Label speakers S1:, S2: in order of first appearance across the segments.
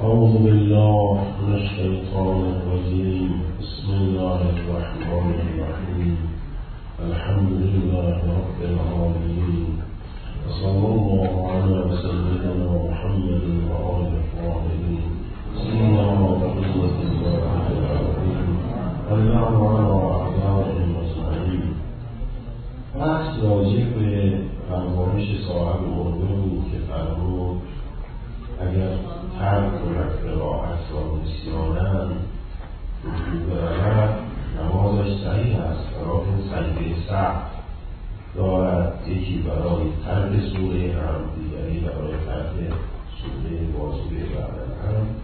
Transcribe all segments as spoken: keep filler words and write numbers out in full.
S1: أعوذ بالله من الشيطان الرجيم بسم الله الرحمن الرحيم الحمد لله رب العالمين وصلى الله على سيدنا محمد وآله الطاهرين سيدنا وقدوة الله العظيم واللعن على أعدائهم أجمعين. بحث راجع به فرمایش صاحب اردنی که فرمود اگر ترک کند قرائت را نسیاناً وجود برود نمازش صحیح است، لیکن سجده سهو دارد، یکی برای ترک سوره هم، دیگری برای ترک سوره واجبه بعد از هم.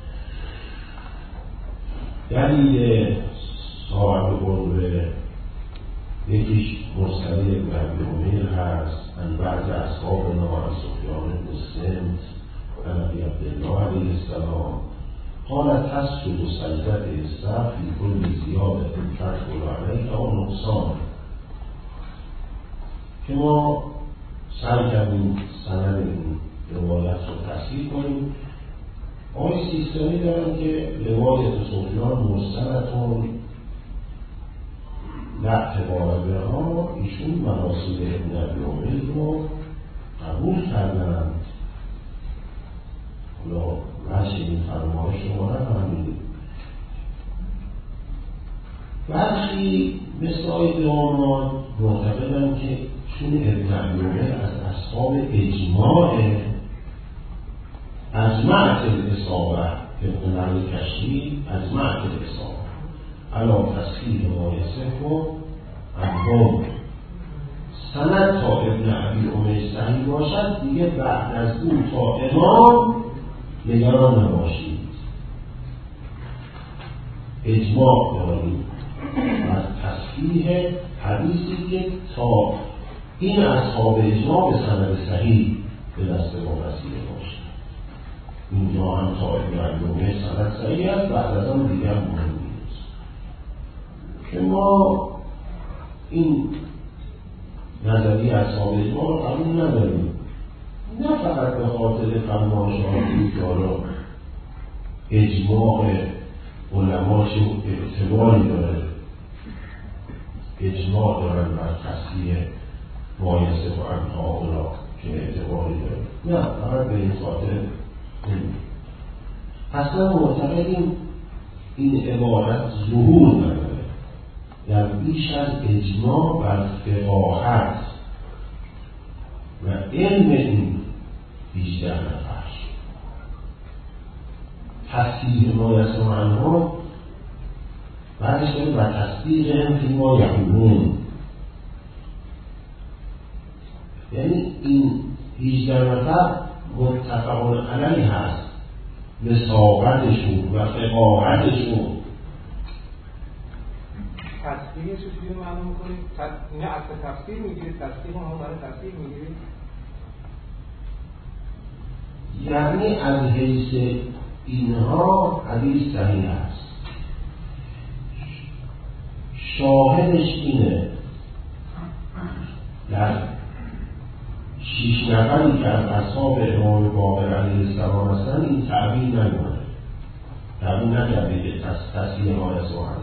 S1: دلیل صاحب قربه یکیش مرسلی ابن ابی عمیر هست ان بعض اصحابنا از سفیان بن سمت و ابی عبدالله علیه السلام قال تسجد سجدة السهو فی کل زیادة تدخل علیک او نقصان. که ما سعی کردیم سند این روایت رو تصحیح کنیم. آقای سیستانی دارن که روایت سفیان مرسلتون نه اعتبار بها، ایشون مراسل ابن ابی عمیر رو قبول کردند. حالا وجه این فرمایش رو نفهمیدیم. برخی مثل آقای داماد معتقدن که چون ابن ابی عمیر از اصحاب اجماع از معت الاصابه ابن نقل کشی از معت الاصابه علا تصحیح ما یصح و انهم سند تا ابن ابی عمیر صحیح باشد دیگه بعد از او تا امام نگران نباشید. اجماع داریم از تصحیح حدیثی که تا این اصحاب اجماع به سند صحیح به دست ما رسیده باشد. اینجا هم تا ابن ابی عمیر سند صحیح است، بعد از آن دیگر مهم نیست. که ما این نظریه اصحاب اجماع رو قبول نداریم، نه فقط به خاطر فرمایشاتی که حالا اجماع علما چه اعتباری داره، اجماع دارن بر تصحیح ما یصح و انهم که اعتباری داره، نه فقط به این خاطر نمید. اصلا معتقدیم این عبارت ظهور نداره در بیش از اجماع بر فقاهت و علم این بیشتر نفر تصدیق ما یصح و انهم بعدش داریم و تصدیق هم فی ما یقولون. یعنی این هجده نفر متفقون علیه هست وثاقتشون و فقاهتشون.
S2: تصدیقش رو چجوری معلوم کنید؟ اینه اصل تفسیر میگیرید، تصدیق هم برای تفسیر میگیرید؟
S1: یعنی از حیث اینها حدیث صحیح است، شاهدش اینه در شیش نفری که از اصحاب امام باقر علیه السلام هستن این تعبیر نکنه، تعبیر نکرده که تصحیح ما یصح و انهم.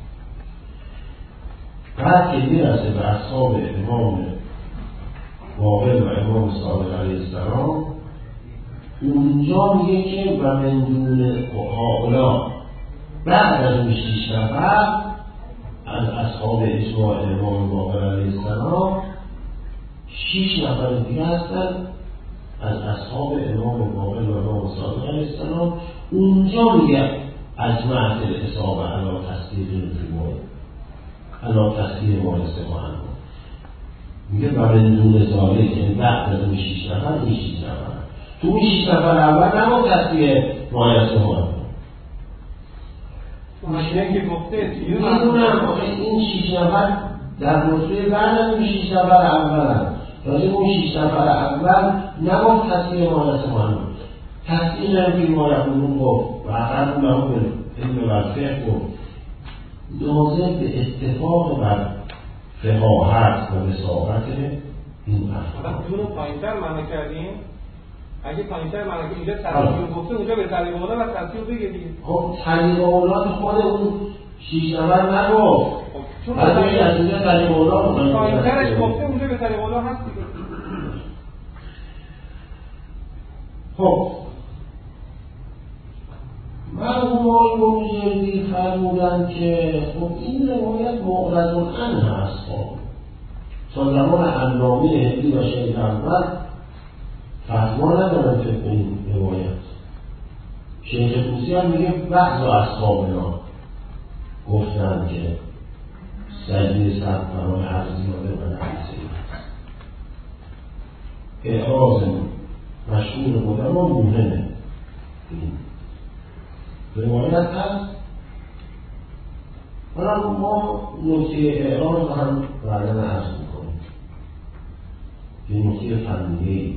S1: بعد که میرسه به اصحاب امام باقر و امام صادق علیه السلام اونجا میگه که و من دون هؤلاء بعد از اون شیش نفر از اصحاب اجماع امام باقر علیه السلام شیش نفر دیگه هستن از اصحاب امام باقر و امام صادق علیه السلام. اونجا میگه از معت الاصابه علی تصدیق الفیمای علا تصحیح ما یصح و انهم. میگه و من دون ذالک، یعنی بعد از اون شیش نفر این شیش نفر تو این شیش نفر اول نما تصحیح ما یصح و انهم.
S2: ماشینه که گفته
S1: میدونم این شیش نفر در رتبه بعد از اون شیش نفر اول هم راجع اون شیش نفر اول نگفت تصحیح ما یصح و انهم، تصحیح هم که ما یقولون گفت و اقرب لهم بالعلم و الفقه گفت لازم به اتفاق بر فقاهت و وثاقت این افراد.
S2: حالا دون پایین‌تر معنی کردیم اگه پایین‌تر ملکه اینجا تصدیق گفته اونجا به طریق اولا و تصدیق بگه دیگه.
S1: خب طریق اولا خود اون شیش نفر نگفت.
S2: چون
S1: بعد بگید از اینجا طریق اولا
S2: پایین‌ترش گفته اونجا به طریق اولا هست دیگه.
S1: خب مرحوم آقای بروجردی فرمودن که خب این روایت معرض عنه هست. خب تا زمان علامه هندی و شیخ اول فتوا ندارن که این روایت. شیخ طوسی هم میگه بعض اصحابنا گفتن که سجده سر برای هر زیاده و نفیسه اعراض مشهور بودن و مهمه. روایت هست. حالا ما نکته اعراض رو هم بعداً عرض میکنیم که نکته فنیه‌ای.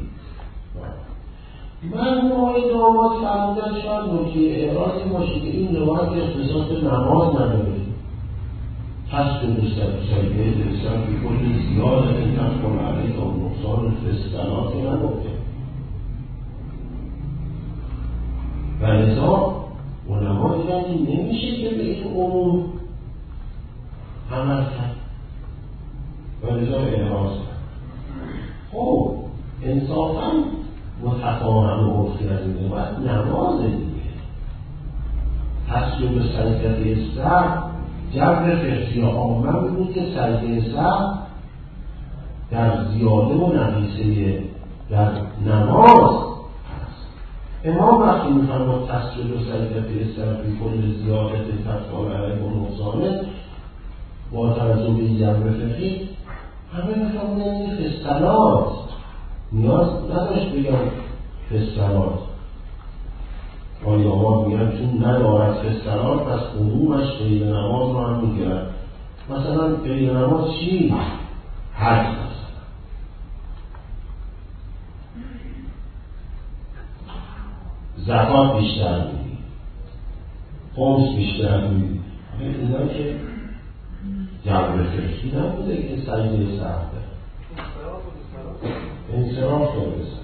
S1: من آقای داماد فرمودن شاید نکته اعراضی باشه که این روایت اختصاص به نماز نداره. پس به سجده درستن که کلی زیاده این تفکر علیه و نقصان فستنات که نگفته و لذا علما دیدن این نمیشه که به این عموم عمل کرد و لذا اعراض کرد. خب انصافاً متفاهم و عرفی از این باید نماز دیگه تسجد سجده سر جبر فقهی عامه بود که سجده سر در زیاده و نقیصه در نماز امام وقتی میفرماد تسجد و سجده سر فی کل زیادت تفعال علیه و نقصانه با توجه به این جبر فقهی همه میفرمودن این فستنات نیاز نداشت بگم فستنات. آیا ها میگن چون ندارد فستنات پس عمومش قید نماز رو هم میگرد. مثلا قید نماز چی؟ حج مثلا زکات بیشتر میدی، خمس بیشتر میدی. اینا که جبر فقهی نبوده که سجده سخته انصراف برسن.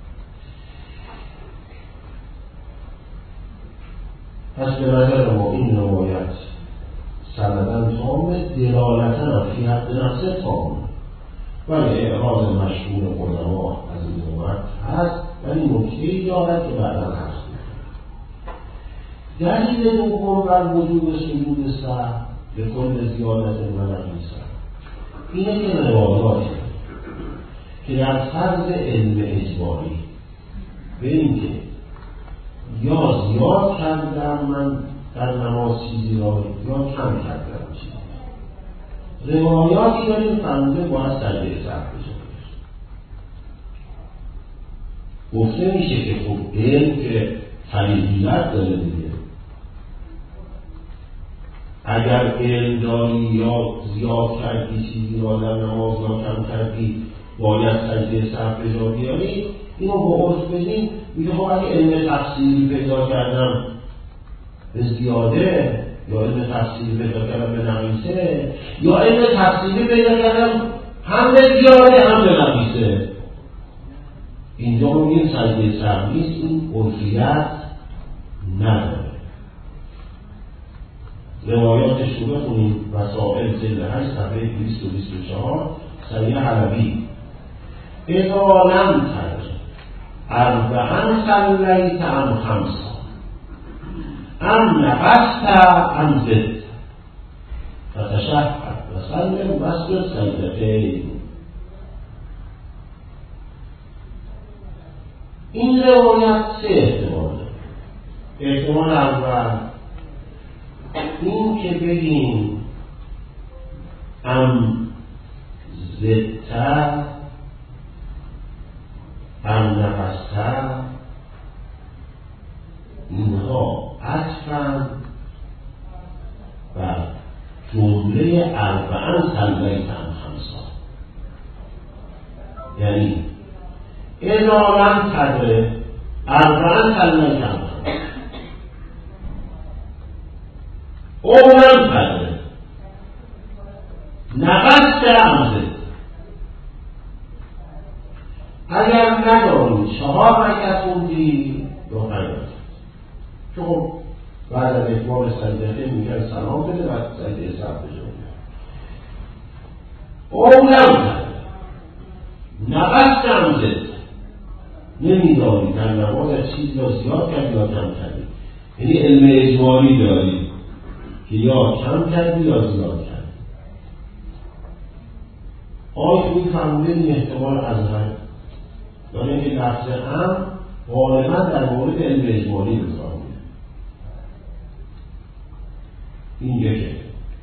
S1: پس به نظر ما این روایت سندن تامه، دلالتن فی حد نفسه تامه، ولی اعراض مشهور علما از این روایت هست ولی نکته‌ای دارد که بعدا هست. دلیل دوم بر وجوب سجود سهو به کل زیادت و نقیصه اینه که روایاته که در فرض علم اجباری به این که یا زیاد کردم من در نماز چیزی را یا کم کردم چیزی روایاتی داریم فرموده باید سجده سهو بشه. گفته میشه که خب علم که فریضیت داره دیگه، اگر علم داری یا زیاد کردی چیزی را در نماز یا کم کردی باید سجده سهو به جا بیاری. اینو با عرف بدیم میگه خب اگه علم تفصیلی پیدا کردم به زیاده یا علم تفصیلی پیدا کردم به نقیصه یا علم تفصیلی پیدا کردم هم به زیاده هم به نقیصه، اینجا رو میگیم سجده سهو نیست. این عرفیت نداره. روایاتش رو بخونیم وسائل جلد هشت صفحه دویست و بیست و چهار صحیح حلبی اذا لم تر اربعا صلیت ام خمسا ام نقصت ام زد فتشهد و سلم واسجد سجدتین. این روایت سه احتمال. احتمال اول این که بگیم ام زدت ام نقصت اینها عطفاً بر جمله اربعاً صلیت ام خمسا، یعنی اذا لم تدر اربعاً صلیت ام خمسا او لم تدر نقصت ام زد. اگر نداری چهار رکعت خوندی یا پنج رکعت. چون خب بعد از اتمام سجده میگن سلام بده و سجده سر بجا اولم نقص کم زد، نمیدانی در نماز از چیز یا زیاد کردی یا کم کردی. یعنی علم اجمالی داری که یا کم کردی یا زیاد کردی. آیا توی فرموله این احتمال اظهر داره که لفظ هم غالبا در مورد علم اجمالی بزار میده. این یکه.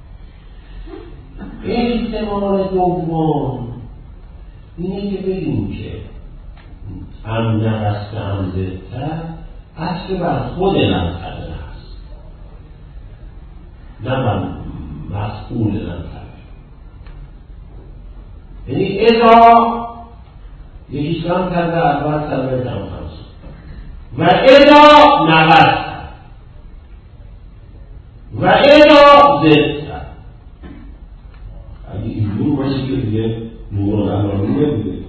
S1: احتمال دوم اینه که بگیم که هم نقص هم زدتر اصل بر خود لنفره هست، نه بر مسئول لنفره. یعنی اذا یکیش کم کرده اول سلوه کم خمس و اذا نقص و اذا زدتر. اگه اینجور باشه که دیگه نور الانی نمیده،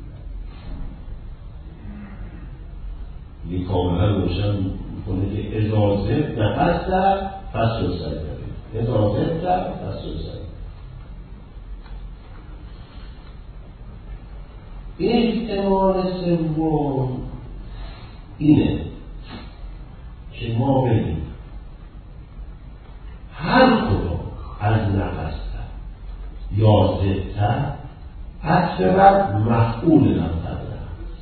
S1: دیگه کاملا روشن میکنه که اجازه نفس در فصل و سجده، اجازه در فصل و سجده. احتمال سوم اینه که ما بگیم هر کدام از نفس یا زدتر اصل بر مفعول نفس هست.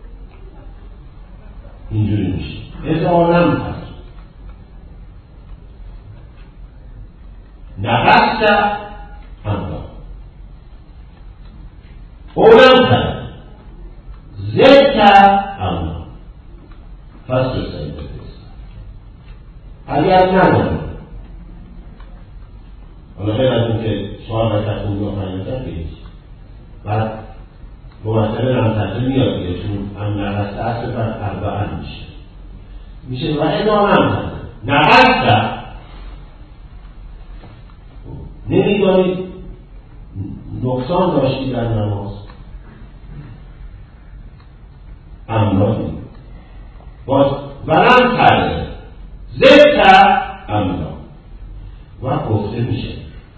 S1: اینجوری میشه اذا لم تر نفس همراه اولم تر زدتر همراه فصل سیده بست. اگر نداره حالا غیر از این که چهار رکعت خوندی و پنج رکعت بگید بعد ممثل لمتقه میاد دیگه، چون هم نقص اصل بر اربعه میشه میشه و اذا لم نقص نمیدانید نقصان داشتی در نماز امرانی باز ولم کرده زدتر امران و گفته میشه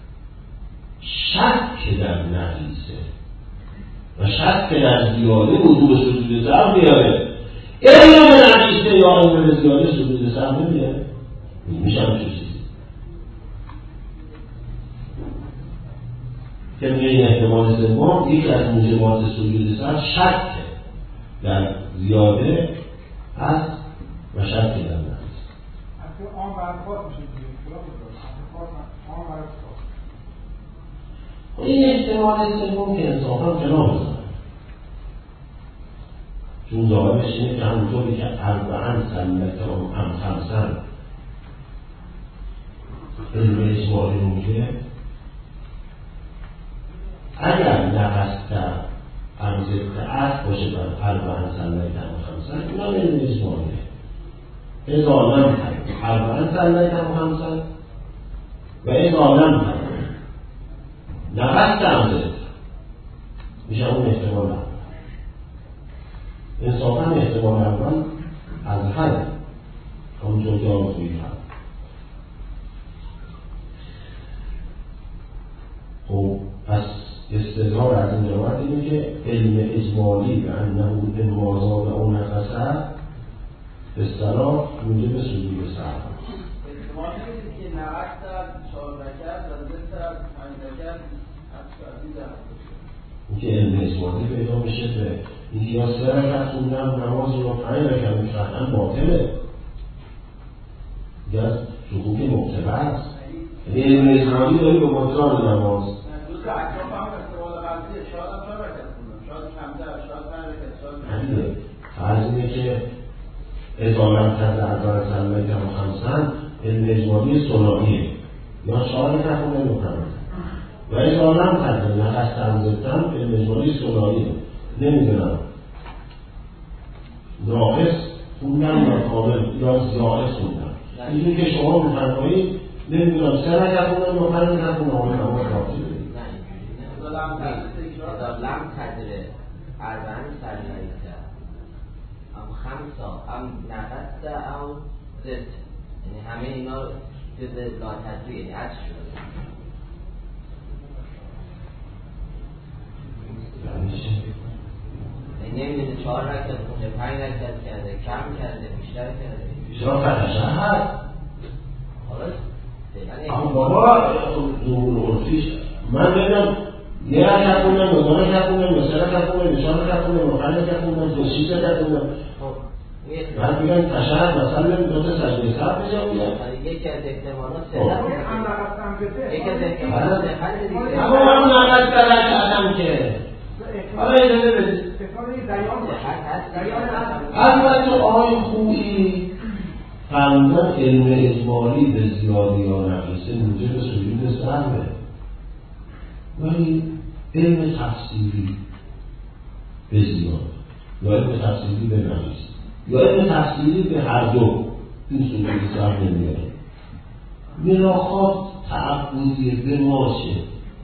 S1: شک در نقیصه و شک در زیاده وجوب سجود سهو میاره. علم به نقیصه یا علم به زیاده سجود سهو نمیاره. میشه همچه چیزی که میگه این احتمال سوم یکی از موجبات سجود سهو شک در زیاده هست و شک در نقیصه.
S2: حتی آن برخواست میشه دیگه آن برخواست.
S1: این احتمال سوم که انصافا کنار بزنه، چون ظاهرش اینه که همونطوری که اربعن سلمتهم هم خمسن علم اجمالی رو میگه اگر نقصت امزدت اصل باشه بر اربعن سلمتهم خمسن اینا علم اجمالیه. اذا لم تکن اربعن سلمتهم خمسن و اذا لم تکن نقص امزد میشه اون احتمال اول. انصافا احتمال اول از حد همونطور که آرزوی کرد. خب پس استدلال از این روایت اینه که علم اجمالی و انه انما زاد او نقصه به اصطلاح موجب سجود سهو.
S3: احتمال نمیده که نقص در چهار رکعت و زد در پنج رکعت
S1: این که علم اجمالی پیدا میشه به این که یا سه رکعت خوندن نماز یا پنج رکعت میخواهن باطله دیگه از شکوک مبتله است. یعنی علم اجمالی داری به بطلان نماز
S3: دوست اکراف هم احتمال قلبیه شاید هم چهار رکعت خوندن شاید کمتر شاید پنج رکعت شاید
S1: فرض اینه که اضالت کرد اول سلمه کم خمسن علم اجمالی سنانیه یا چهار رکعت خوندن یا پنج و اضالت کرد نقص تمزدتن علم اجمالی سنانیه. نمیدونم ناقص خوندن یا کامل یا زیاده خوندن اینجور که شما مفرمایید نمیدونم سه رکعت خوندن یا پنج رکعت خوندن آقای نماز راضی بدید
S3: اضالت کرد اضالت کرد اربعین سلمه کرد
S4: خمسا ام نقص او زد، یعنی همه اینا جز لا تدریع، یعنی عکس شده. یعنی نمیده چهار رکعت خونده، پنج رکعت کرده، کم کرده، بیشتر کرده.
S1: بیشتر فتشه هست.
S4: حالا
S1: اما بابا دور عرفیش من بگم یه رکعت خوندم، دو رکعت خوندم، یا سه رکعت خوندم، یا چهار رکعت خوندم، یا پنج رکعت خوندم، یا شش رکعت خوندم. بعد بگم تشهد مثلا دو تا سجده سر بجا میگم.
S4: یکی از احتمالات صحت یکی از احتمالات صحت دیگه.
S1: اما من نقص کردم که حالا اجازه بدید. البته آقای خوبی فرمودن علم اجمالی به زیادی یا نقیصه موجب سجود سهوه، ولی علم تفسیری به زیاد یا علم تفسیری به نقیص یا علم تفسیری به هر دو این سجود سهو نمیاره. مراخات تعبدی به ماشه.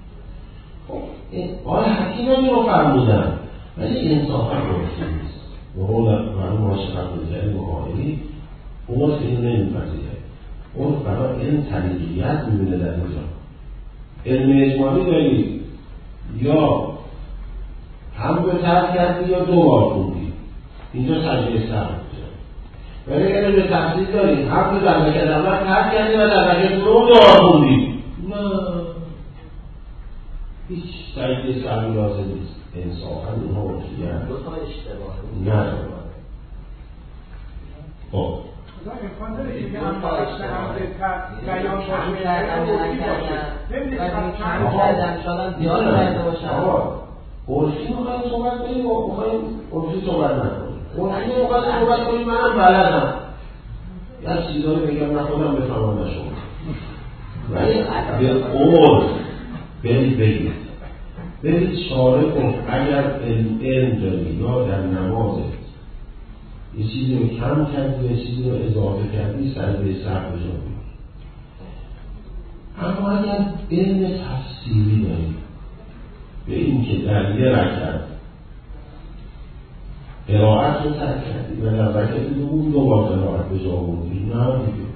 S1: آقای حکیم هم رو فرمودن ولی انصافا عرفی نیست. و اون ماشه فرموده علم قائلی عرف اینو نمیپذیره. عرف برای علم طریقیت میبینه در اینجا. علم اجمالی داری یا هم به ترک کردی یا دو بار خوندی، اینجا سجده سهو میشه. ولی علم به تفسیر داری هم به در رکعت اول ترک کردی و در رکعت دوم دو بار خوندی، نه هیچ سجده سهو لازم نیست. انصافا اونها عرفیه
S4: دو تا اشتباه
S1: نه. خب
S2: امکان داره که هم نقص همزه بیان
S4: کم کردن یا نکردن کم کردن شدن زیاد کرده باشن.
S1: عرفی میخوایم صحبت کنیم و میخوایم عرفی صحبت نکنیم. عرفی میخوایم صحبت کنیم منم بلدم یه چیزایی بگم نه خودم بفهمم نشون ولی به عرف برید بگید برید شارع کن اگر علم داری یا در نمازت یه چیزی رو کم کردی یه چیزی رو اضافه کردی سجده سهو بجا بیار. اما اگر علم تفسیری داری به این که در یه رکعت قرائت رو ترک کردی و در رکعت دوم دو بار قرائت بجا بودی، نه دیگه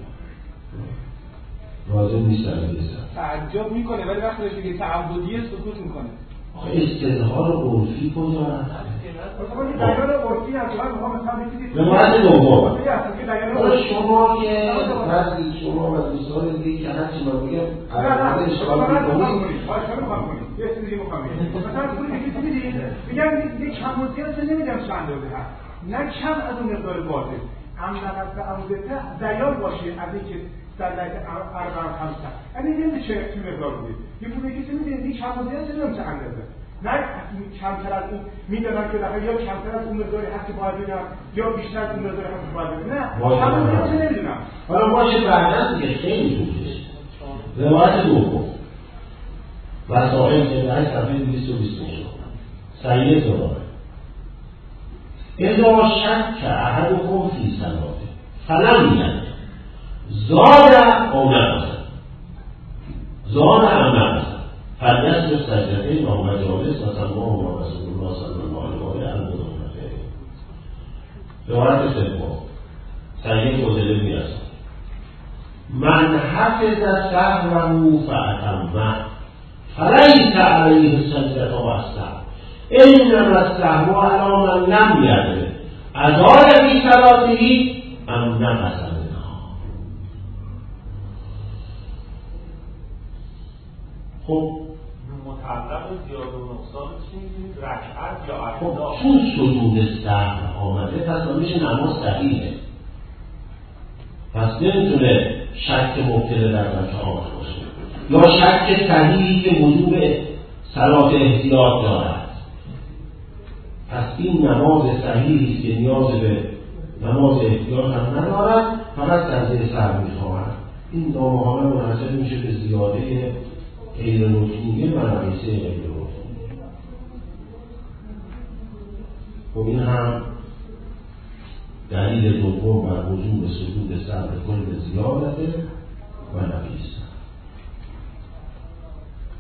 S1: لازم نیست سجده سهو.
S2: تعجب میکنه ولی وقتی بهش میگه تعبدیه سکوت میکنه.
S1: آخه استظهار عرفی کجا هست؟
S2: بیان عرفی از من میخوام مثلا بگید
S1: به مورد دوم
S2: حالا
S1: شما که وقتی شما و دوستان دیگه که هرچی من بگم
S2: نه نه اشکال میکنید باید شما میخوام کنید یه چیزی دیگه میخوام بگم مثلا پولی بگید دیدید میگم یک کم مزید نمیدم چند دوزه هست نه کم از اون مقدار بازه هم نقص عمودته بیان باشه از اینکه در لحظه اربع خمسه یعنی نمیشه چه مقدار بودید یه پولی کسی میدید یک کم مزید نمیدم چه اندازه نه کمتر از اون میدونم که دقیقا یا کمتر از اون مقداری هست که باید بگم یا بیشتر از اون مقداری هست که باید بگم نه همون چه نمیدونم.
S1: حالا باشه بعدا دیگه خیلی خوبه روایت دوم وسائل جدعه صفحه دویست و بیست و شش سید دوباره اذا شک احدکم فی صلاته فلم یدر زاد او نقص زاد او نقص فلیسجد سجدتین و مجالس و سماه رسول الله صلی الله علیه و آله روایت سوم سید خدیجه میرسد من حفظ سهوه فأتمه فلیس علیه سجدة و السهو انما السهو علی من لم یدر ازال فی صلاته ام نقص منها. خب
S5: مطلق زیاد و نقصان چی می‌گید؟ رکعت یا عدد؟
S1: خب چون سجود سهو آمده پس میشه نماز صحیحه، پس نمیتونه شک مبتله در رکعات باشه یا شک صحیحی که وجوب صلات احتیاط دارد. پس این نماز صحیحی است که نیاز به نماز احتیاط هم ندارد، فقط سجده سهو می‌خواهد. این نامحالا منحصر میشه به زیاده غیر رکنیه و نقیصه غیر رکنیه. خب این هم دلیل دوم بر وجوب سجود سهو کل زیادته و نقیصه.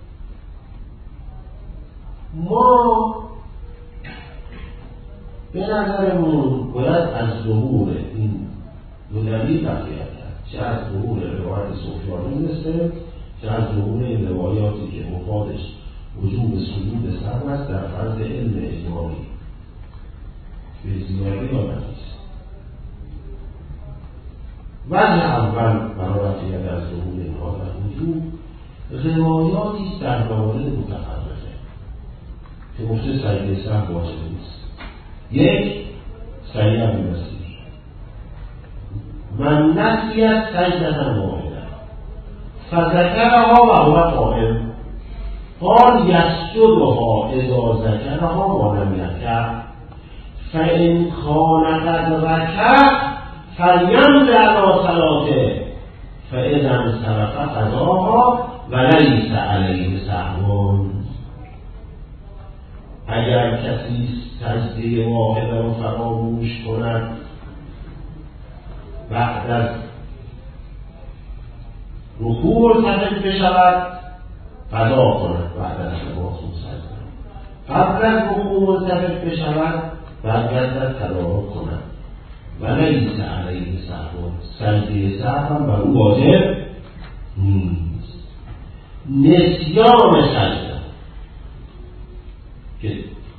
S1: ما به نظرمون باید از ظهور این دو دلیل تفکیک کرد، چه از ظهور روایت سفیانی مثل چه از ظهور این روایاتی که مفادش وجوب سجود سهو است در فرض علم اجمالی به زیادی یا نفیس. وجه اول برای رفعیت از ظهور اینها در وجوب روایاتی است در موارد متفرقه که گفته سجده سهو واجب نیست. یک سریع بمسیر من نسیت سجدة واحدة فذكرها وهو قائم قال يسجدها اذا ذكرها ولم يركع فإن كان قد ركع فليمض على صلاته فإذا انصرف قضاها وليس عليه سهو. اگر کسی سجده واحده را فراموش کند بعد از رکوع مرتکب بشود قضا کند، بعد از نماز سجده قبل از رکوع مرتکب بشود برگردد تدارک کند و لیس علیه سهو، سجده سهو هم بر او واجب نیست. نسیان سجده که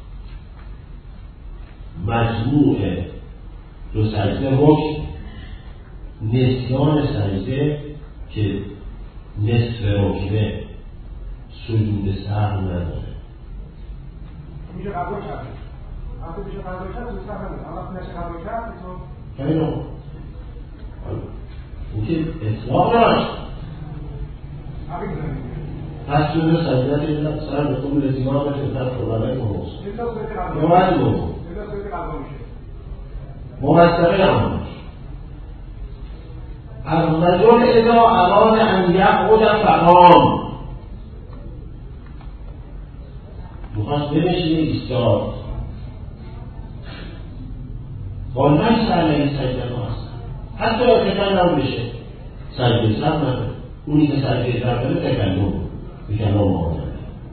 S1: مجموع دو سجده رکن، نسیان سجده که نصف رکنه سجود سهو نداره.
S2: میشه قبول کرد اما میشه قبول کرد تو سهو نداره، اما نشه قبول کرد تو
S1: خیلی نو این که اطلاق داشت پس جده سجده که سر به قبول زیاد باشه در قبله کنوز یا باید دوم موثقه همونش الرجل اذا اراد ان یقعد فقام، میخواست بنشینه ایستاد، با نفس علیه سجده هست حتی ارتکال هم بشه سجده سر نداره. اونی که سجده سر داره تکلم بکنم آدم.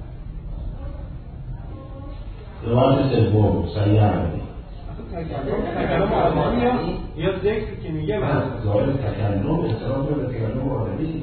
S1: روایت سوم سریع عربی
S2: تکلم آدمی یا ذکر که میگه من
S1: ظاهر تکلم اصطلاح به تکلم آدمی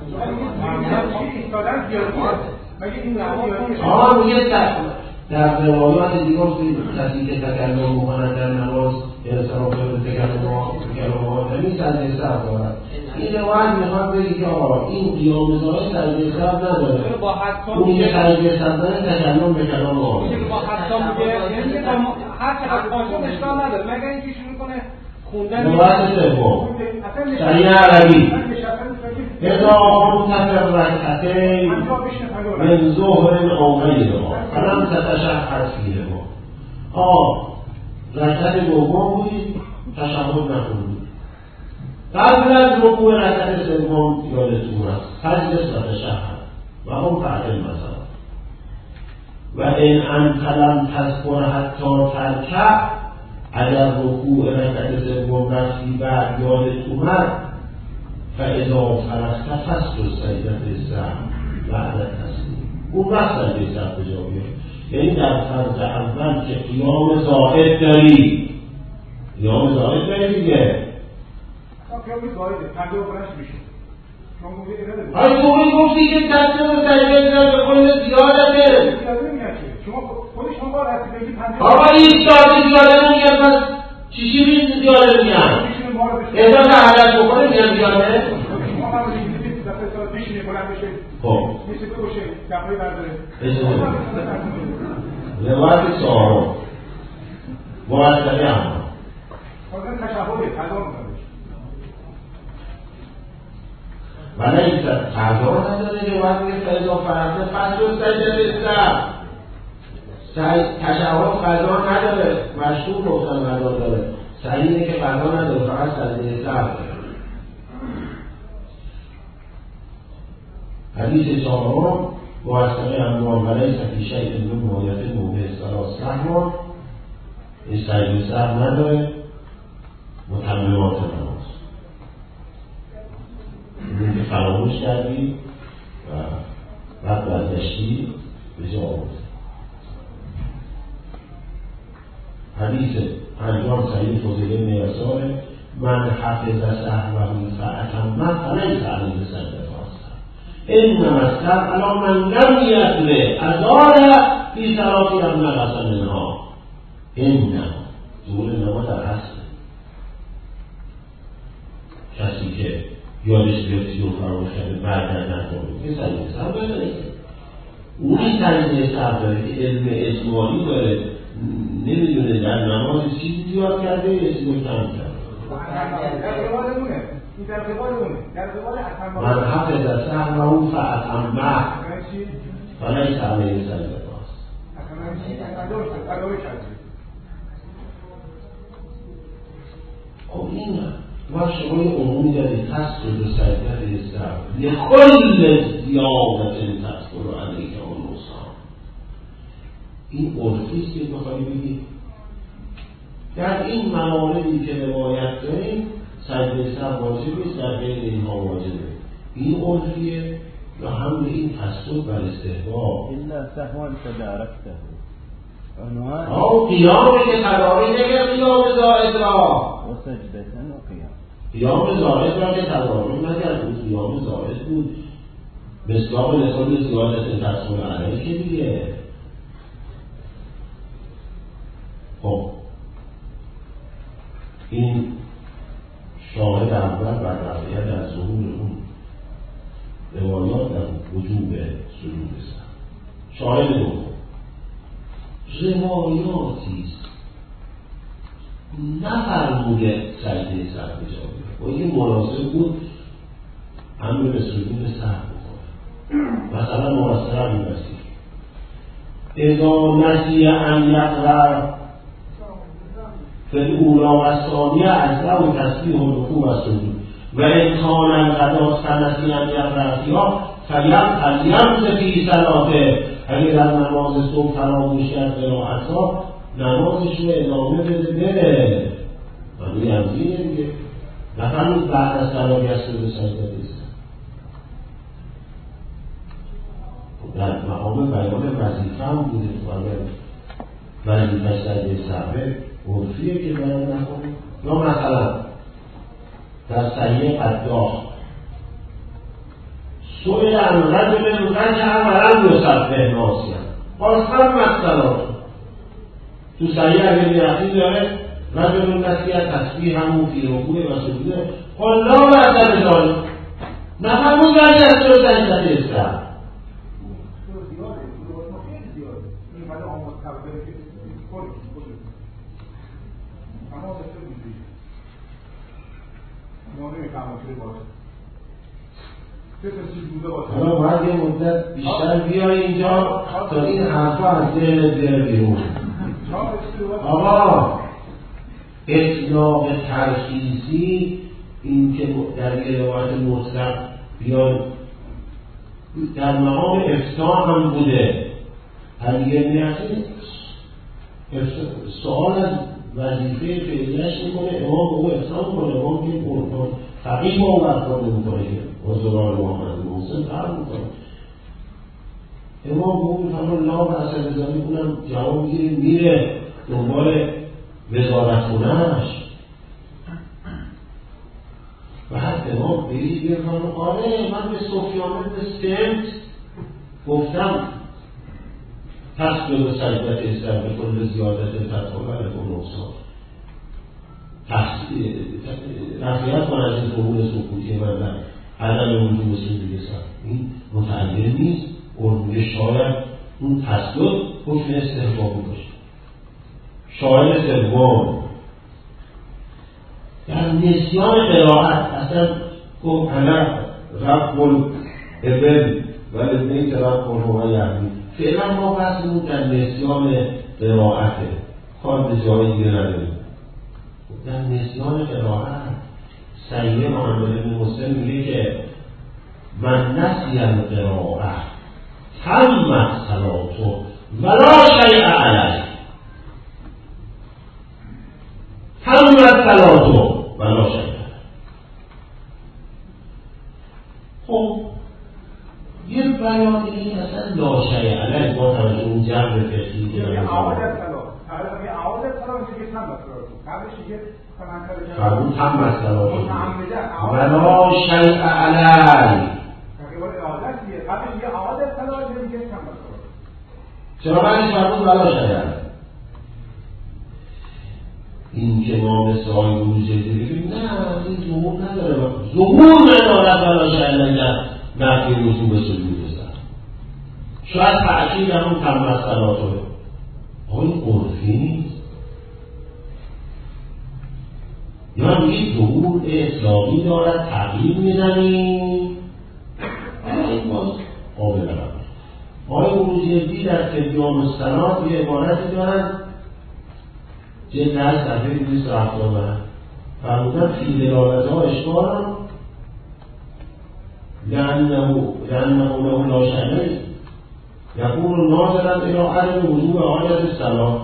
S1: آه میگه در روایات دیگر کسی که تکلم میکنه در نماز اصطلاح به تکلم آدمی سجده سر دارد. این روایت میخواد بگی که این قیام ظاهر سجده سر نداره، اونی که سجده سر داره تکلم به کلام آدمی
S2: با حتی میگه یعنی هر چقدر باشه اشکال نداره مگر اینکه شروع کنه خوندن.
S1: روایت سوم سریع عربی اذا منتفر رکعتین من ظهر او غیرها فلم تتشهد فیهما. آه رکعت دوم بودی تشهد نکنید، قبل از رکوع رکعت سوم یادتون است تجلس و تشهد و هم فعل مثلا و این انت لم تذکر حتی ترکع، اگر رکوع رکعت سوم رفتی بعد یادت اومد فاذا فرغت فاسجد سجده سهو بعد التسلیم، اون وقت سجده سهو به جا بیار. یعنی در فرض اول که قیام زائد داری، قیام زائد داری دیگه
S2: قیام زائده پنجه و برش میشه.
S1: های توقی گفتی که دست و سجده سهو به کل زیادته.
S2: زیاده نمیاد که شما خودی شما باید رسی بگی پنجه
S1: آقا این ساعتی زیاده نمیگه پس چیشی ریز زیاده میگن ازا که حالت بکنه میگن زیاده
S2: شما هم بگید دفعه سال بشینه بلند بشه
S1: خب
S2: میشه بگوشه دفعه برداره
S1: روایت چهارم موثقه هم
S2: حاضر تشهده قضا میکنه
S1: ولی این قضا نداره روایت میگه فاذا فرغت فاسجد سجده سهو. تشهد قضا نداره، مشهور گفتن قضا داره، صحیح اینه که قضا نداره فقط سجده سهو داره. حدیث چهارم موثقه انوار ولی فی شیء من مایت موقع الصلاة سهو، این سجده سهو نداره، متممات نماز این که فراموش کردی و بعد برگشتی به جا آورد. حدیث پنجم سعید فضیل میرسال من حفظ سهوه فأتمه فلیس علیه سجده‌هاست انما السهو علی من لم یتبع ازار فی صلاتی ام نقص منها انما ظهور نما در اصل کسی که یادش بیاد چیزی فراموش کرده برگرد نکنه که سجده سهو داره اونی سجده سهو داره که علم اجمالی داره نمیدونه در نماز چیزی زیاد کرده یا چیزی کم کرده
S2: در قبالمونه این در قبالمونه در قبال اتمه
S1: من حفظ سهوه فأتمه فلیس علیه سجده‌هاست خب این ما شما یه عمومی دارید تسجد و سجده سهو لکل زیادت تذکر علیک و نقصان این عرفیست که بخوایی بگید در این مواردی که روایت داریم سجده سهو واجب است در غیر اینها واجبه این عرفیه یا هم به این تسجد بر استحباب
S6: الا سهوا تدارکته عنوان
S1: آه قیام که تداری نگه قیام زائد را
S6: و سجدتن و قیام
S1: قیام زائد را که تداری نگه بود قیام زائد بود مصداق لکل زیادت تذکر علیک که دیگه خب این شاهد اول بر روایت از ظهور اون روایات در وجوب سجود سهو شاهد دوم روایاتی است نفرموده سجده سهو جا و این مناسب بود امر به سجود سهو بکنه مثلا موثر می‌بسید اذا نسی ان یقرأ فی الاولی و ثانیه از او تسبیح و رکوع و سجود و ان کان الغداء فنسی ان یقرأ فیها فلیمض فی صلاته اگر در نماز صبح فراموش کرد قرائت‌ها نمازش رو ادامه بده بره و روی همزینه دیگه نفرمید بعد از سلام گشت به سجده دیست در مقام بیان وظیفه هم بوده وظیفه سجده سهو عرفیه که بیان نکنه یا مثلا در صحیح قداح سوئل عن رجل رجع ولم یسبح ناسیا قسم مثلا تو صحیح اگر بیرخی داره رجل نسیه تسبیح همون فی رکوع و سجوده قل لا بأس بذلک نفرمون ولی از تو سجده سهو حالا باید یه مدت بیشتر بیای اینجا تا این حرفا از ذهنت بیاره بیرون آقا اطلاق ترخیصی این که در یه روایت مطلق بیاد در مقام افتاح هم بوده علی ابن عقیل سوال از وظیفه فعلیش میکنه امام به او افتاح میکنه امام که فقیه با او برخورد نمیکنه که حضوران محمد محسن فرق میکنه امام به او میفرمان لا بأس بذلک اونم جواب میگیره میره دنبال وزارتخونه‌اش و حتی امام بگید بیرفرمان آره من به سفیان بن سمت گفتم تسجد و سجدت سهو به کل زیادت تدخل علیک و نقصان رفیت کن از این ظهور سکوتی من در عدم وجود سجود سهو این متعین نیست اون شاید اون تسجد حکم استحبابی باشه شاید سوم در نسیان قرائت اصلا گفت انا رب الابل ولی بیت رب الهما یعنی فعلا ما بحثمون در نسیان قرائته کار به جایی دیگه نداریم در نسیان قرائت صحیح محمد بن مسلم میگه که من نسی القرائه تمت صلاته ولا شیء علیه تمت صلاته ولا شیء علیه خب یه بیان دیگه اصلا لا شیء علیه با توجه اون جمع فقهی
S2: که اعاده سلام اعاده سلام که تم بسرار قبلش میگه من کار
S1: فرمود تم بسرار
S2: متعمده
S1: ولا شیء علی
S2: تقریبا اعادت دیگه قبلش میگه اعادت سلام میگه تم بسرار
S1: چرا بعدش فرمود ولا شیء علی این که ما مثل های بروجه بگیم نه این ظهور نداره ظهور ندارد ولا شیء علی در نفی رجوع به سجود سهو شاید تأکید همون تم بسرار آقای عرفی نیست یا میگه ظهور اطلاقی دارد تغییر میزنیم این باز قابل قبول آقای بروجردی در تبیان السناد یه عبارتی دارن جلد هشت صفحه دویست و هفتاد و هفت فرمودن فی دلالتها اشکال لأنه لأنه له لا شیء یقول ناظرا الى عدم وجوب آیت السلام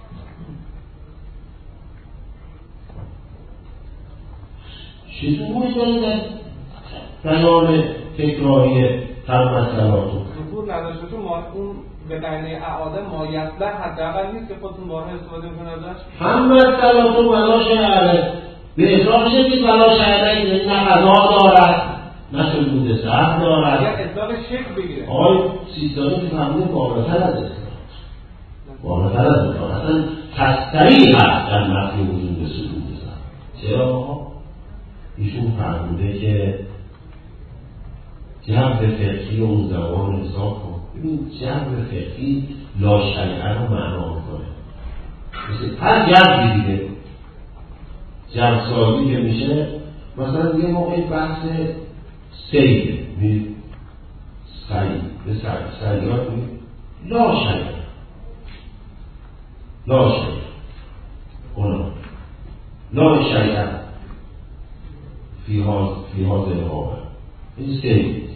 S1: چطوری دارید بیان تکراری تم السلاتو
S7: ظهور نداشته تو اون به معنی اعاده مایسته حداقل نیست که خودتون بارها استفاده میکنه ازش
S1: تم السلاتو ولا شیء علیه به اطلاق شدید ولا شیء علیه یعنی نه قضا دارد نه سجود سهو دارد
S7: اگر اطلاق شکل بگیره
S1: آقای سیستانی که فهمیده بالاتر از اطلاق بالاتر از اطلاق اصلا تستری هست در نفی وجود سجود سهو چرا؟ ایشون فرموده که جبر فقهی اون زمان حساب کن ببین جبر فقهی لا شیء رو معنا میکنه مثل هر جبری دیگه جبر سازی که میشه مثلا یه موقع بحث سیده می سعی به سعیات می لا شیء لا شیء اونا لا شیء فی ها فی ها زلغابه این سیده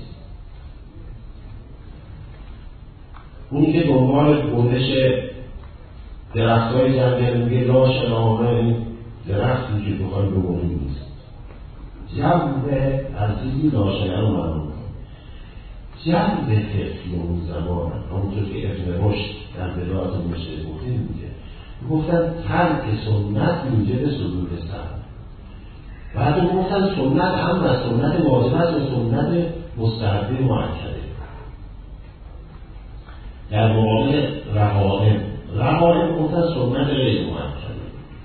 S1: اونی که دنبال گونش درخت های جنگل میگه لا شناهانه این درختی که بخوای بگونی نیست جبه از چیزی ناشنه رو معلوم کنه جبه فقهی اون زمان همونطور که ابن رشد در بدایات مشتبهین میگه گفتن ترک سنت موجب سجود سهو بعد گفتن سنت هم از سنت واجب است و سنت مستحبه مؤکده در مقابل رغائب رغائب گفتن سنت غیر مؤکده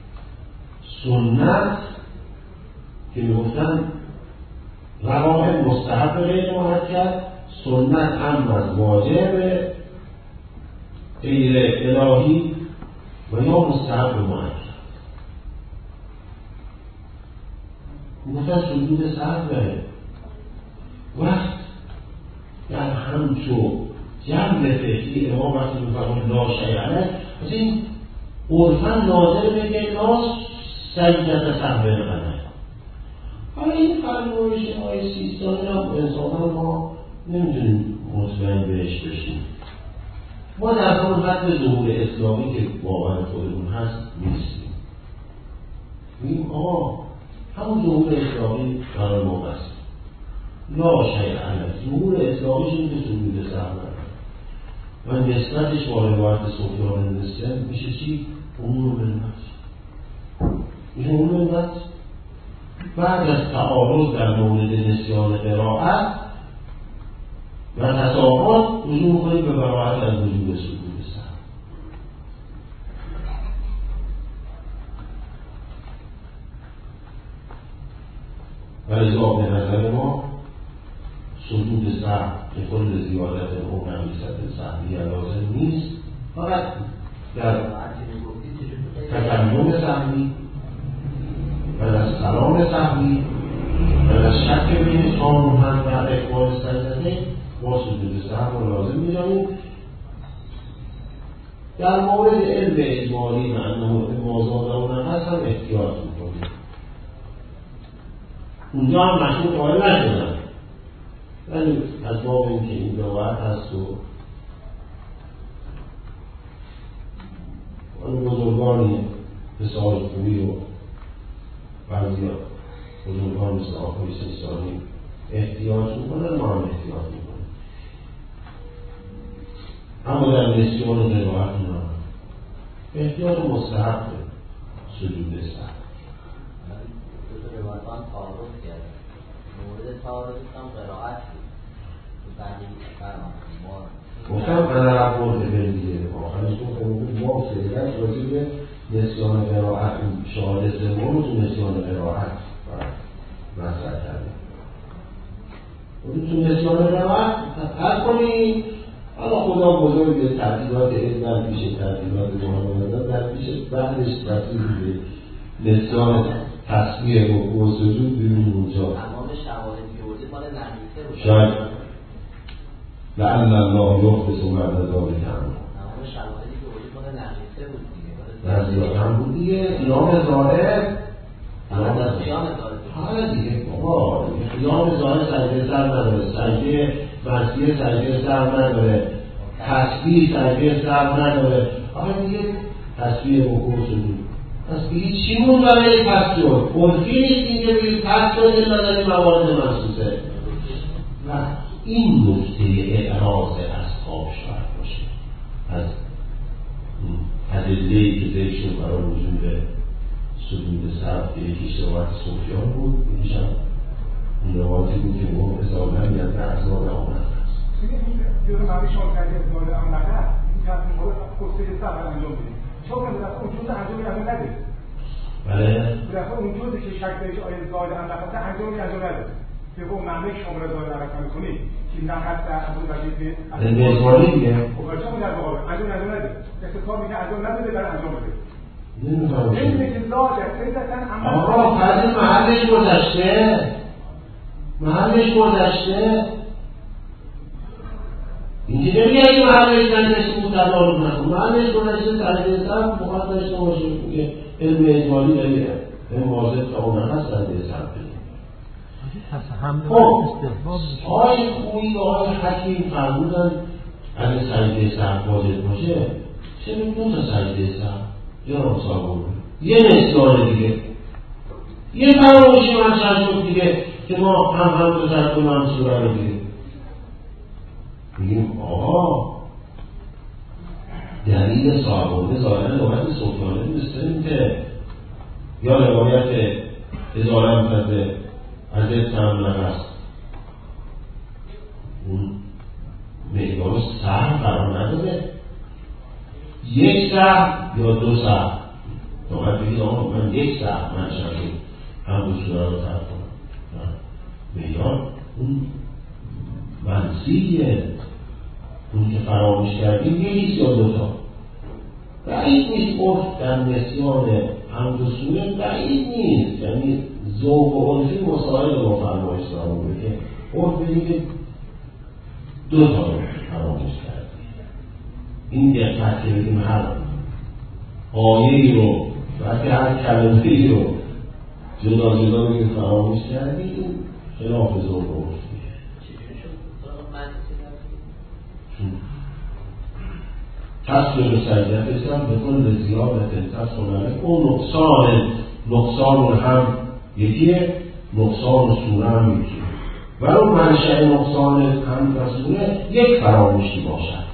S1: سنت که میگفتن رغائب مستحب غیر مؤکد سنت هم از واجب غیر الهی و یا مستحب مؤکد گفتن سجود سهو بره وقت در همچو جمع فقهی امام وقتی میفرمون لا شیء علیه از این عرفاً ناظر میگه لا سجدت سهو علیه حالا این فرمایش آیه سیستانی هم انصافا ما نمیتونیم مطمئن بهش بشیم ما در همون حد ظهور اسلامی که باور خودمون هست نیستیم میگیم آقا همون ظهور اسلامی برای ما هست لا شیء علیه ظهور اسلامیش این که سجود سهو و نسبتش با روایت سفیان بن مسلم میشه چی؟ امور بالنفس میشه امور بالنفس بعد از تعارض در مورد نسیان قرائت و تساقط رجوع کنید به براءت از وجوب سجود سهو و لذا به نظر ما سجود سهو که کل زیادت او نمیست سهوی لازم نیست فقط در تکلم سهوی و در سلام سهوی و در شک بین تام هم و اقبال سجده با سجود سهو رو لازم می‌دانیم. در مورد علم اجمالی و انه مازاد و نفس هم احتیاط می‌کنیم. اونجا هم مشروع قائل نشدن ولی از باب این که این روایت هست و آن بزرگانی مثال خوبی و بعضی بزرگان مثل آقای سیستانی احتیاط میکنن ما هم احتیاط میکنن اما در نسیان روایت نه احتیاط مستحبه سجود سهو.
S4: دو تا روایتان تعارض کرد. مورد تعارضش هم قرائت بود. بقیه فرمان
S1: گفتم انا ربورد بلگیه آخرش گفتم ما فعلا راجع به نسیان قرائت شهاده سوم تو نسیان قرائت مطرح کردیم. تو نسیان قرائت حل کنی حالا خدا بزرگ تعطیلات علم پیش تعطیلات محمد در پیش بعدش رسید به نسیان تصویه و سجود بیرون اونجا
S4: تمام شواهد بیوردی مال نقیصه بود.
S1: شاید لعل الله یحدث بعد ذلک امرا.
S4: تمام شواهدی که وجود مال نقیصه بود دیگه.
S1: نزدیک هم بود دیگه. قیام ظاهر
S4: قیام ظاهر
S1: حالا دیگه بابا قیام ظاهر سجده سر نداره، سجده مسیح سجده سر نداره، تسبیح سجده سر نداره. حالا دیگه تسبیح رکوع سجود پس دیگه چی مون برای پس شد؟ عرفی نیست اینکه بگید پس شد الا در این موارد منصوصه. نه این نکته اعراض اصحاب شاید باشه از ادله‌ای که ذکر شد برای وجود سجود سهو. یکیش روایت سفیان بود، یکیش هم اون روایتی بود که گفت اصابه هم یاد به اعضا به آمد است.
S2: دیگه معنی شما کردی ازدار آمده این که از این قول خصوصی سهو انجام بدید چون که بدفعه اون جوز انجامی انجام نده.
S1: بله
S2: بدفعه اون جوزی که شک دارید آیا زاید اندقه انجامی انجام نده. به اون معنی شما را زاید اندقه میکنید که نقد در از اون وجید به
S1: از میزبانی دیگه
S2: خب چون در واقع انجام انجام نده استثاب میگه انجام نده در انجام بده.
S1: نمی‌فهمم
S2: اینه که زاده سیدتن اما
S1: آقا فرض محلش گذشته محلش گذشته اینکه نمیگه این محلش نگشته بود تدارک نکن محلش گذشته سجده سهو بخواد داشته باشه که علم اجمالی داریم این واضح تا اون هست سجده سهو بگیم. خب آقای خویی و آقای حکیم فرمودن اگه سجده سهو واجب باشه چرا دو تا سجده سهو یا رمسا بود یه نسیان دیگه یه فراموشی منشأ شد دیگه که ما هم هم دو سر کنیم هم سوره رو دیگه میگیم آقا دلیل صاحبانه ظاهرا روایت سفیانه میستریم که یا روایت ازالم کرده حضرت هم نفست اون معیار سهو قرار نداره یک سهو یا دو سهو تا باید بگید آقا من یک سهو من شدیم هم دو سوره رو ترک کنم معیار اون منسیه اون که فراموش کردیم یکیست یا دوتا بعید نیست عرف در نسیان هم دو سوره بعید نیست یعنی ذوق و عرفی مسائل با فرمایش دارم که عرف بگید دو تا رو فراموش کردیم این دقت که بگیم هر آیه‌ای رو وقتی هر کلمه‌ای رو جدا جدا بگیم فراموش کردیم این خلاف ذوق و عرفی تصویر سجده بسیار به کل زیادت تصویر اون نقصان نقصان هم یکیه نقصان سوره هم یکیه و اون منشأ نقصان هم و سوره یک فراموشی باشد.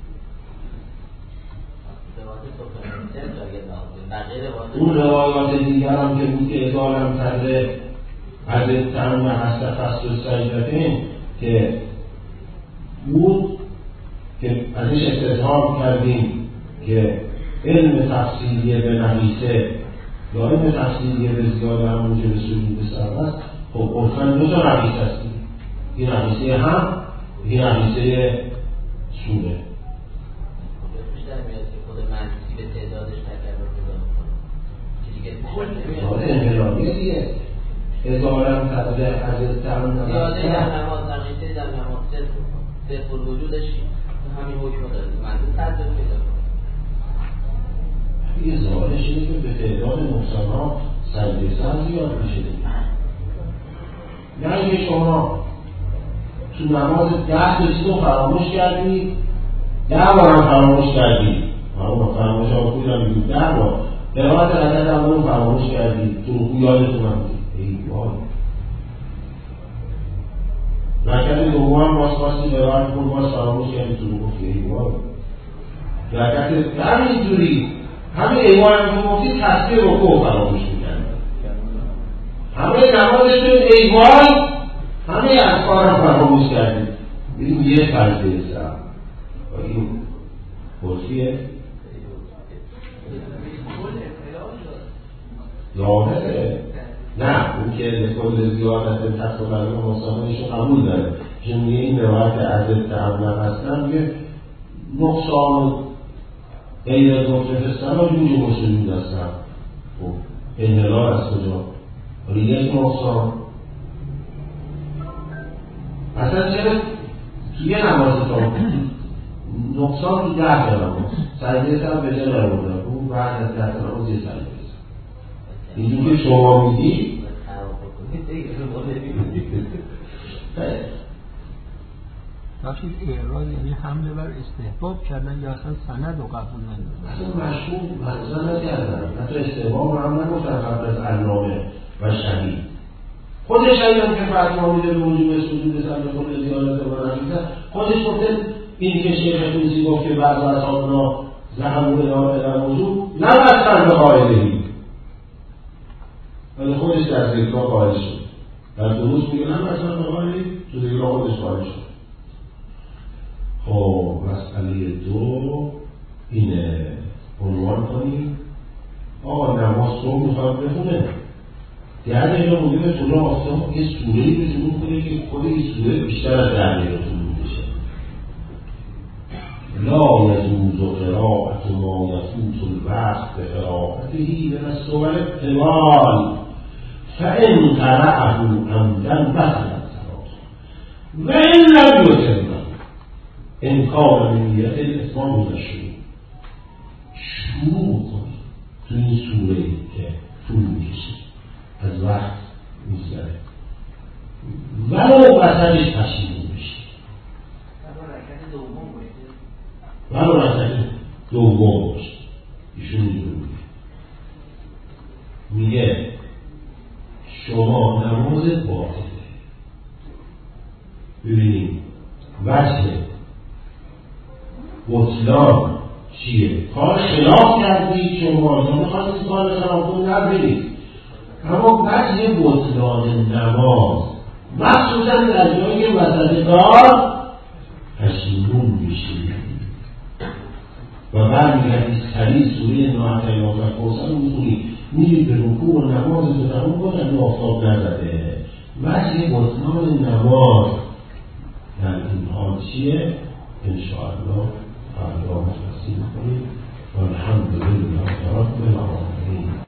S1: اون روایات دیگر هم که بود که ادالم کرده از اتهم هست فصل سجدتین که بود که ازش استظهار کردیم که علم تفصیلیه به نقیصه یا علم تفصیلیه به زیاده هم موجب سجود سهو است. خب عرفاً دو تا نقیصه هستی این نقیصه هم این نقیصه سوره
S4: خود منسی به تعدادش تکرر پیدا می‌کنه
S1: خود انحلالگه دیگه ازارم تقدر از اتهم
S4: زیاده در نماز نقیصه در نماز صفر وجودش همین حکم داره منظور تعدد پیدا کنه
S1: یه ظاهرش اینه که به تعداد نقصان‌ها سجده سهو زیاد میشه نه اینکه شما تو نماز ده تا چیز رو فراموش کردی ده بار هم فراموش کردی اما فراموش ها کودم میگید ده بار قرائت عدد هم رو فراموش کردی تو رکوع یادتون هم بود ای وای رکعت دوم هم باز خواستی قرائت کن باز فراموش کردی تو رکوع ای وای رکعت همینجوری همه ایوان هم که گفتی تصویر رکوع فراموش میکنن، همه نمازشون ایوان، همه اذکار هم فراموش کردید. ببین یه فرضیه سر و این پرسیه ظاهره، نه اون که لکل زیادت تصف برای مصابهشو قبول داره، چون میگه این روایت عدد تعمل هستن میگه نقصان غیر از مفرستن ها جوج مسلمین هستن. خب انحلال از کجا؟ ولی یک نقصان اصلا چرا توی نماز تا نقصان تو ده تا نماز سجده سر به جا نمازن اون بعد از ده تا نماز یه سجده سر اینجور که شما میگی
S8: بخشید اعراض یعنی حمله بر استحباب کردن یا اصلا سند و قبول ندارن؟
S1: اصلا مشهور مطرح نکردن، حتی استحباب رو هم نگفتن قبل از علامه و شهید. خود شهید هم که فتوا میده به وجوب سجود سر به خود زیارت و نفیسه خودش گفته این که شیخ توسی گفت که بعض اصحابنا ذهبوا الی در موضوع نباید سر به قائلهی، ولی خودش در ذکرها قائل شد، در دروس میگه نباید سر به قائلهی، تو ذکرها خودش قائل شد. خب مسئله دو اینه عنوان کنیم آقا نماز صبح میخواد بخونه در دقیقه مونده به طول آفتاب یه سورهی به جنون کنه که خود این سوره بیشتر از در دقیقه طول بشه. لا یجوز قراءة ما یفوت الوقت به قراءته من السور الطوال فإن قرأه عمدا بطلت صلاته وإن لم یتمه انکار نیت الاسلام بودشون شروع کنی تو این سوره که طول میکشه از وقت میگذره ولو وسطش پشیمون بشی ولو رکعت دوم باشی. ایشون اینجور میگه میگه شما نماز باطله. ببینیم وجه بطلان چیه؟ کار خلاف کردید شما شما خواستید کار خلافتون نبینید، اما وجه بطلان نماز مخصوصا در جایی که وسط کار پشیمون میشید و برمیگردید سریع سوره ناحقه ناظر فرصت رو میخونید میرید به رکوع و نماز رو تموم کنید و آفتاب نزده. وجه بطلان نماز در این حال چیه؟ انشاءالله فردا مخلصی میکنید و الحمدلله رب العالمین.